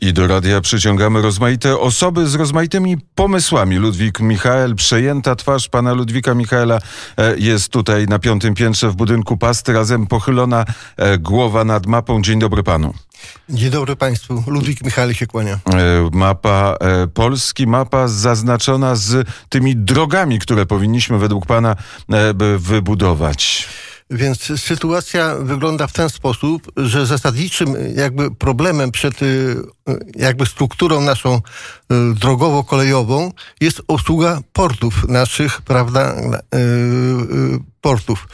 I do radia przyciągamy rozmaite osoby z rozmaitymi pomysłami. Ludwik Michael, przejęta twarz pana Ludwika Michaela jest tutaj na 5. piętrze w budynku Pasty, razem pochylona głowa nad mapą. Dzień dobry panu. Dzień dobry państwu. Ludwik Michael się kłania. Mapa Polski, mapa zaznaczona z tymi drogami, które powinniśmy według pana wybudować. Więc sytuacja wygląda w ten sposób, że zasadniczym jakby problemem przed jakby strukturą naszą drogowo-kolejową jest obsługa portów naszych, prawda, portów.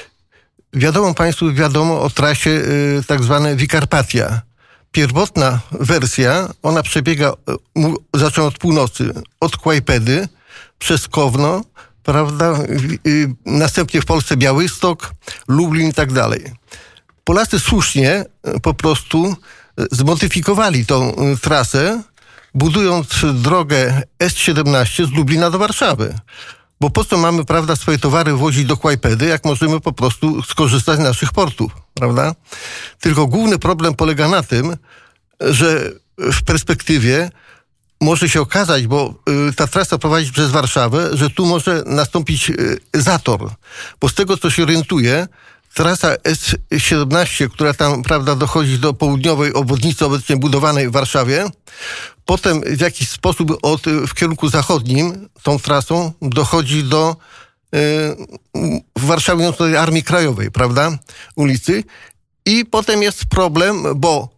Wiadomo o trasie tak zwanej Vikarpatia. Pierwotna wersja, ona przebiega, zaczęła od północy, od Kłajpedy przez Kowno, prawda, następnie w Polsce Białystok, Lublin i tak dalej. Polacy słusznie po prostu zmodyfikowali tą trasę, budując drogę S17 z Lublina do Warszawy. Bo po co mamy, prawda, swoje towary wozić do Kłajpedy, jak możemy po prostu skorzystać z naszych portów, prawda? Tylko główny problem polega na tym, że w perspektywie może się okazać, bo ta trasa prowadzi przez Warszawę, że tu może nastąpić zator. Bo z tego, co się orientuję, trasa S17, która tam, prawda, dochodzi do południowej obwodnicy obecnie budowanej w Warszawie, potem w jakiś sposób w kierunku zachodnim tą trasą dochodzi do w Warszawie Armii Krajowej, prawda, ulicy. I potem jest problem, bo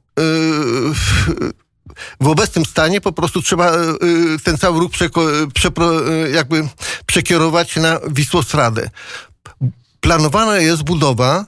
w obecnym stanie po prostu trzeba ten cały ruch jakby przekierować na Wisłostradę. Planowana jest budowa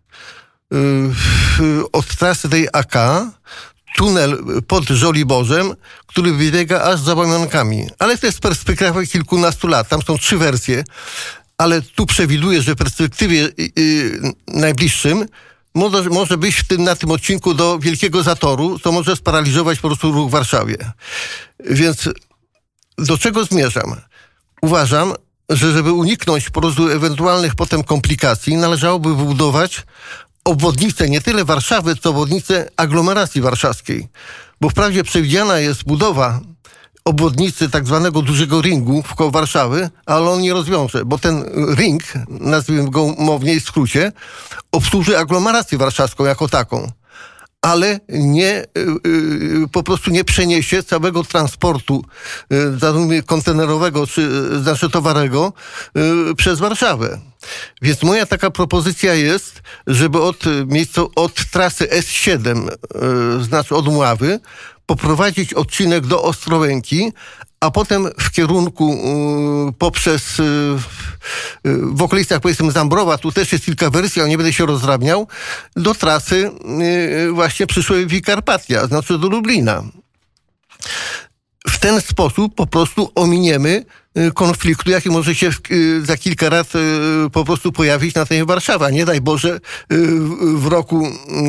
od trasy tej AK, tunel pod Żoliborzem, który wybiega aż za Łaminankami. Ale to jest perspektywa kilkunastu lat. Tam są 3 wersje, ale tu przewiduję, że w perspektywie najbliższym może być na tym odcinku do Wielkiego Zatoru, to może sparaliżować po prostu ruch w Warszawie. Więc do czego zmierzam? Uważam, że żeby uniknąć po prostu ewentualnych potem komplikacji, należałoby wybudować obwodnicę nie tyle Warszawy, co obwodnicę aglomeracji warszawskiej. Bo wprawdzie przewidziana jest budowa obwodnicy tak zwanego dużego ringu wkoło Warszawy, ale on nie rozwiąże, bo ten ring, nazwijmy go umownie w skrócie, obsłuży aglomerację warszawską jako taką, ale po prostu nie przeniesie całego transportu kontenerowego czy towarowego przez Warszawę. Więc moja taka propozycja jest, żeby od trasy S7, znaczy od Mławy, poprowadzić odcinek do Ostrołęki, a potem w kierunku w okolicach, powiedzmy, Zambrowa, tu też jest kilka wersji, ale nie będę się rozdrabniał, do trasy właśnie przyszłej Vikarpatia, znaczy do Lublina. W ten sposób po prostu ominiemy konfliktu, jaki może się za kilka lat po prostu pojawić na terenie Warszawy. Nie daj Boże w roku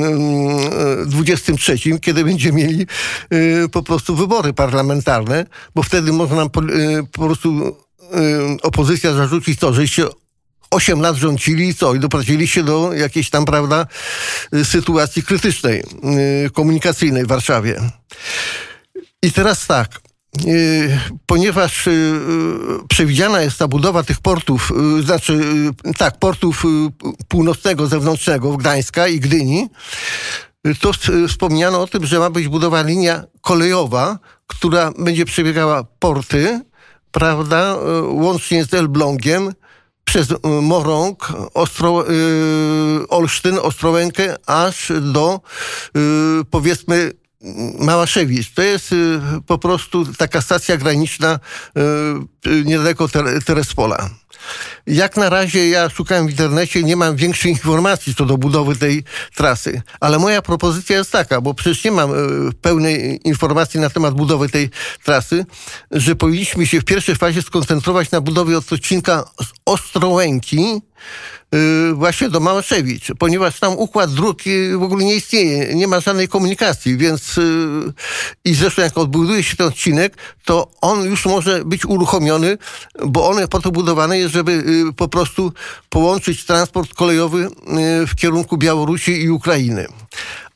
23, kiedy będziemy mieli po prostu wybory parlamentarne, bo wtedy może nam po prostu opozycja zarzucić to, żeście 8 lat rządzili i co? I doprowadzili się do jakiejś tam, prawda, sytuacji krytycznej, komunikacyjnej w Warszawie. I teraz tak. Ponieważ przewidziana jest ta budowa tych portów, portów północnego, zewnętrznego, Gdańska i Gdyni, to wspomniano o tym, że ma być budowa linia kolejowa, która będzie przebiegała porty, prawda, łącznie z Elblągiem, przez Morąg, Olsztyn, Ostrołękę, aż do, powiedzmy, Małaszewicz. To jest po prostu taka stacja graniczna niedaleko Terespola. Jak na razie ja szukałem w internecie, nie mam większych informacji co do budowy tej trasy, ale moja propozycja jest taka, bo przecież nie mam pełnej informacji na temat budowy tej trasy, że powinniśmy się w pierwszej fazie skoncentrować na budowie odcinka z Ostrołęki właśnie do Małaszewicz, ponieważ tam układ dróg w ogóle nie istnieje, nie ma żadnej komunikacji, więc i zresztą jak odbuduje się ten odcinek, to on już może być uruchomiony, bo on po to budowany jest, żeby po prostu połączyć transport kolejowy w kierunku Białorusi i Ukrainy.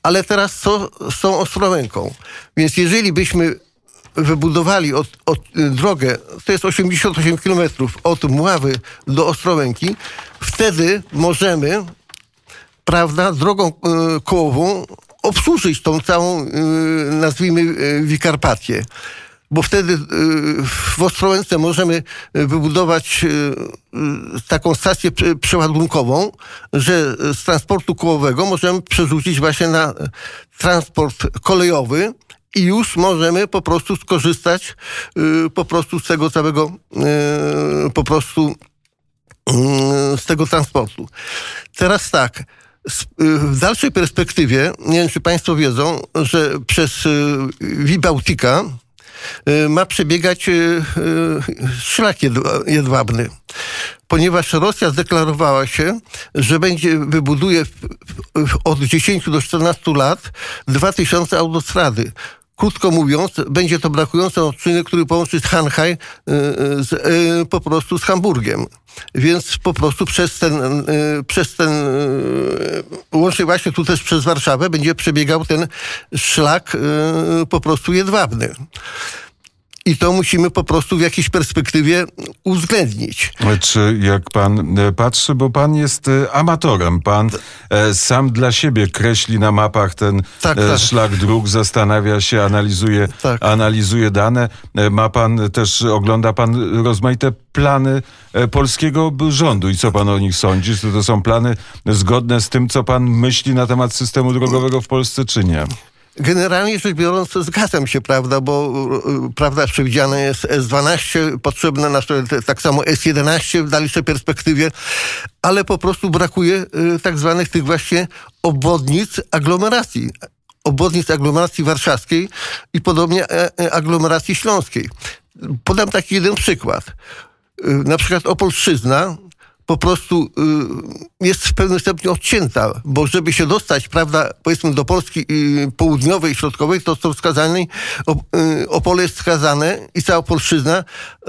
Ale teraz co z tą Ostrołęką? Więc jeżeli byśmy wybudowali drogę, to jest 88 km od Mławy do Ostrołęki, wtedy możemy, prawda, drogą kołową obsłużyć tą całą, nazwijmy, Wikarpatię. Bo wtedy w Ostrołęce możemy wybudować taką stację przeładunkową, że z transportu kołowego możemy przerzucić właśnie na transport kolejowy i już możemy po prostu skorzystać po prostu z tego całego z tego transportu. Teraz tak, w dalszej perspektywie, nie wiem czy Państwo wiedzą, że przez Via Baltica ma przebiegać szlak jedwabny, ponieważ Rosja zdeklarowała się, że wybuduje od 10 do 14 lat 2000 autostrady. Krótko mówiąc, będzie to brakujący odcinek, który połączy Szanghaj po prostu z Hamburgiem. Więc po prostu przez ten łącznie właśnie tu też przez Warszawę będzie przebiegał ten szlak po prostu jedwabny. I to musimy po prostu w jakiejś perspektywie uwzględnić. Czy jak pan patrzy, bo pan jest amatorem, pan sam dla siebie kreśli na mapach ten szlak dróg, zastanawia się, analizuje dane. Ogląda pan rozmaite plany polskiego rządu. I co pan o nich sądzi? Czy to są plany zgodne z tym, co pan myśli na temat systemu drogowego w Polsce, czy nie? Generalnie rzecz biorąc, zgadzam się, prawda, bo prawda, przewidziane jest S12, potrzebne tak samo S11 w dalszej perspektywie, ale po prostu brakuje tak zwanych tych właśnie obwodnic aglomeracji warszawskiej i podobnie aglomeracji śląskiej. Podam taki jeden przykład. Na przykład Opolszczyzna po prostu jest w pewnym stopniu odcięta, bo żeby się dostać, prawda, powiedzmy do Polski południowej, środkowej, to są skazane, Opole jest skazane i cała Opolszczyzna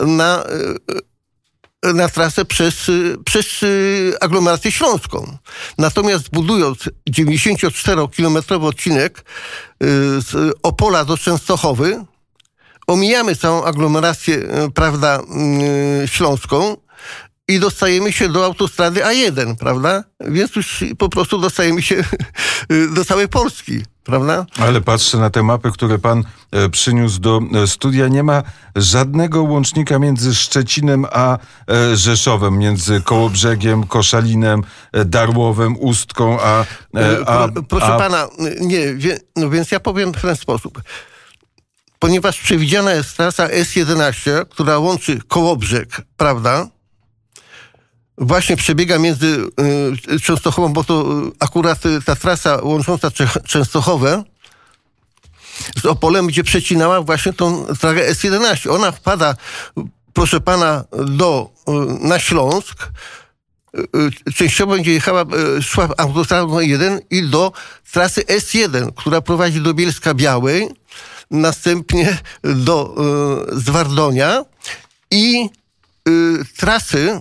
na trasę przez aglomerację śląską. Natomiast budując 94-kilometrowy odcinek z Opola do Częstochowy, omijamy całą aglomerację, prawda, śląską, i dostajemy się do autostrady A1, prawda? Więc już po prostu dostajemy się do całej Polski, prawda? Ale patrzę na te mapy, które pan przyniósł do studia. Nie ma żadnego łącznika między Szczecinem a Rzeszowem, między Kołobrzegiem, Koszalinem, Darłowem, Ustką, Proszę pana, nie, no więc ja powiem w ten sposób. Ponieważ przewidziana jest trasa S11, która łączy Kołobrzeg, prawda? Właśnie przebiega między Częstochową, bo to akurat ta trasa łącząca Częstochowę z Opolem będzie przecinała właśnie tą trasę S11. Ona wpada, proszę pana, na Śląsk. Częściowo będzie szła autostradą 1 i do trasy S1, która prowadzi do Bielska Białej, następnie do Zwardonia i trasy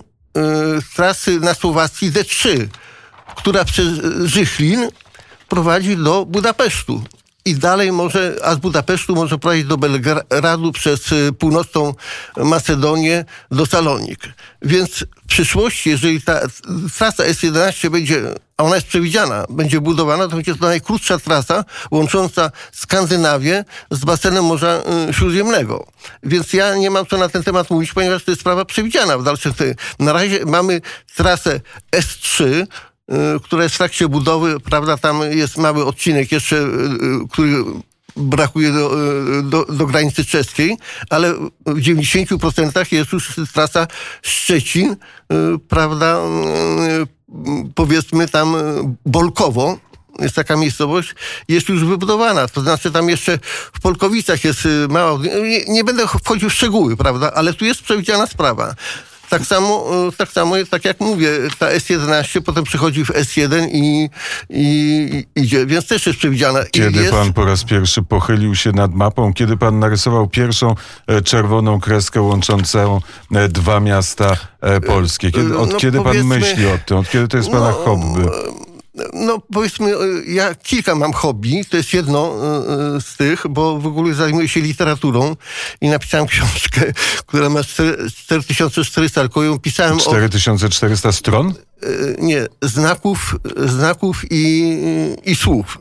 na Słowacji D3, która przez Żychlin prowadzi do Budapesztu. I dalej a z Budapesztu może prowadzić do Belgradu przez północną Macedonię do Salonik. Więc w przyszłości, jeżeli ta trasa S11 ona jest przewidziana, będzie budowana, to będzie to najkrótsza trasa łącząca Skandynawię z basenem Morza Śródziemnego. Więc ja nie mam co na ten temat mówić, ponieważ to jest sprawa przewidziana w dalszym. Na razie mamy trasę S3, która jest w trakcie budowy, prawda, tam jest mały odcinek jeszcze, który brakuje do granicy czeskiej, ale w 90% jest już trasa Szczecin, prawda, powiedzmy tam Bolkowo, jest taka miejscowość, jest już wybudowana. To znaczy tam jeszcze w Polkowicach jest mało, nie będę wchodził w szczegóły, prawda, ale tu jest przewidziana sprawa. Tak samo, tak jak mówię, ta S11 potem przechodzi w S1 i idzie, więc też jest przewidziana. Kiedy pan po raz pierwszy pochylił się nad mapą, kiedy pan narysował pierwszą czerwoną kreskę łączącą dwa miasta polskie? Kiedy pan myśli o tym? Od kiedy to jest pana hobby? No powiedzmy, ja kilka mam hobby, to jest jedno z tych, bo w ogóle zajmuję się literaturą i napisałem książkę, która ma 4400, tylko ją pisałem 4400 stron? nie, znaków i słów.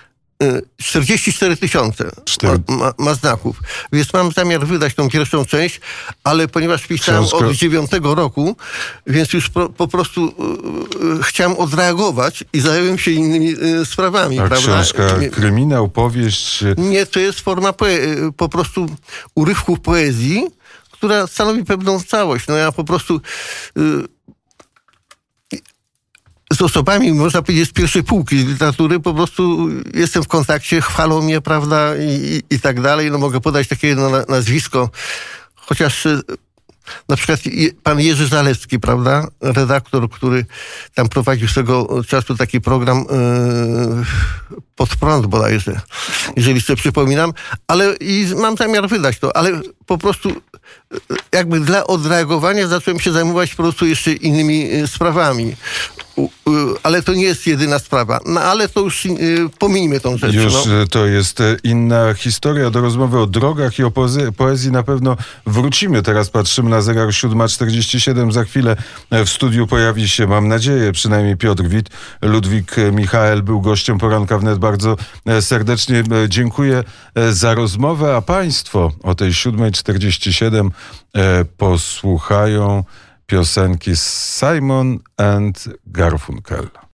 44 000 ma znaków. Więc mam zamiar wydać tą pierwszą część, ale ponieważ pisałem od 9 roku, więc już po prostu chciałem odreagować i zająłem się innymi sprawami. A prawda? książka, kryminał, powieść? Nie, to jest forma po prostu urywków poezji, która stanowi pewną całość. No ja po prostu z osobami, można powiedzieć, z pierwszej półki literatury po prostu jestem w kontakcie, chwalą mnie, prawda, i tak dalej. No mogę podać takie jedno nazwisko, chociaż na przykład pan Jerzy Zalewski, prawda, redaktor, który tam prowadził swego czasu taki program Pod prąd bodajże, jeżeli sobie przypominam, ale i mam zamiar wydać to, ale po prostu jakby dla odreagowania zacząłem się zajmować po prostu jeszcze innymi sprawami. Ale to nie jest jedyna sprawa. No ale to już pominijmy tą rzecz. Już to jest inna historia. Do rozmowy o drogach i o poezji na pewno wrócimy. Teraz patrzymy na zegar 7:47. Za chwilę w studiu pojawi się, mam nadzieję, przynajmniej Piotr Wit. Ludwik Michael był gościem Poranka Wnet. Bardzo serdecznie dziękuję za rozmowę, a państwo o tej 7:47 posłuchają piosenki Simon and Garfunkel.